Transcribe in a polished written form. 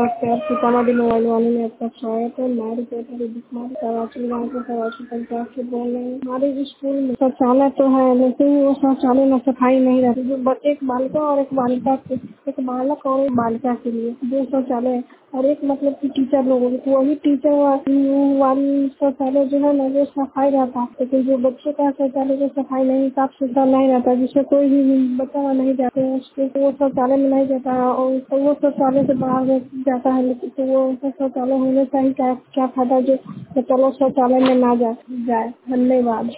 नमस्कार, सीतामढ़ी मोबाइल वाले में आपका स्वागत है। मैं रिपोर्टर बीमारी कराची गाँव के कराची पंचायत से बोल रहे हैं। हमारे स्कूल में शौचालय तो है, लेकिन वो शौचालय में सफाई नहीं रहती। जो एक बालिका और एक बालिका के, एक बालक और एक बालिका के लिए दो शौचालय और एक मतलब की टीचर लोगों को, वही टीचर वाली शौचालय जो है ना वो सफाई रहता है, लेकिन जो बच्चे का शौचालय जो सफाई नहीं, साफ सुथरा नहीं रहता, जिससे कोई भी बच्चा नहीं जाते हैं उसके, वो शौचालय में नहीं जाता है और वो शौचालय से बाहर जाता है। लेकिन तो वो शौचालय होने से ही क्या क्या फायदा जो चलो शौचालय में ना जाए। धन्यवाद।